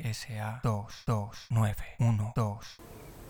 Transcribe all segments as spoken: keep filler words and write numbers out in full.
S A dos dos nueve uno dos.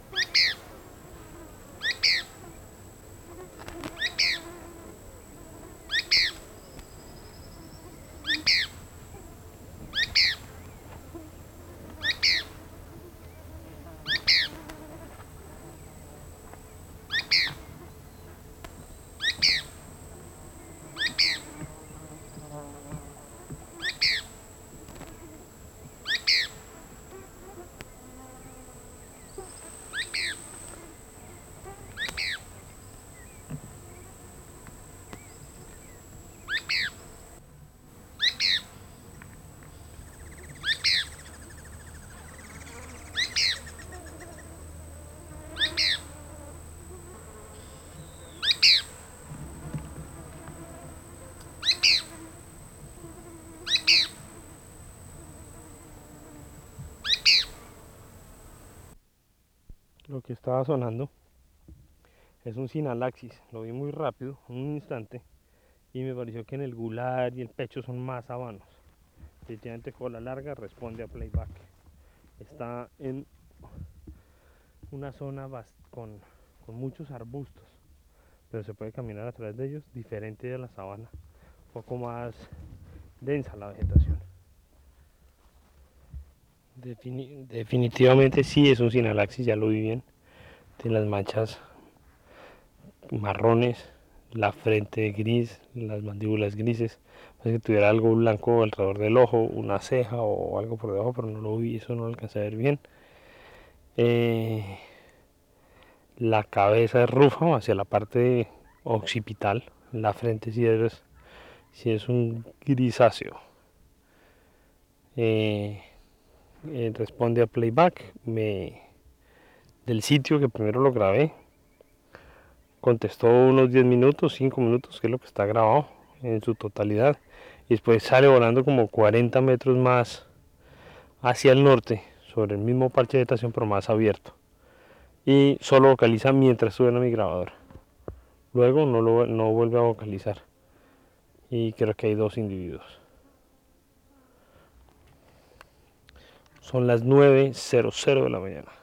Lo que estaba sonando es un sinalaxis, lo vi muy rápido, en un instante, y me pareció que en el gular y el pecho son más sabanos. Definitivamente cola larga responde a playback. Está en una zona con, con muchos arbustos, pero se puede caminar a través de ellos, diferente de la sabana, un poco más densa la vegetación. Defini definitivamente sí es un sinalaxis, ya lo vi bien, de las manchas marrones, la frente gris, las mandíbulas grises, parece que tuviera algo blanco alrededor del ojo, una ceja o algo por debajo, pero no lo vi, eso no lo alcancé a ver bien. Eh, la cabeza es rufa hacia la parte occipital, la frente sí es, sí es un grisáceo. Eh, eh, responde a playback me, del sitio que primero lo grabé. Contestó unos diez minutos, cinco minutos, que es lo que está grabado en su totalidad. Y después sale volando como cuarenta metros más hacia el norte, sobre el mismo parche de vegetación, pero más abierto. Y solo vocaliza mientras suena mi grabadora. Luego no, lo, no vuelve a vocalizar. Y creo que hay dos individuos. Son las nueve cero cero de la mañana.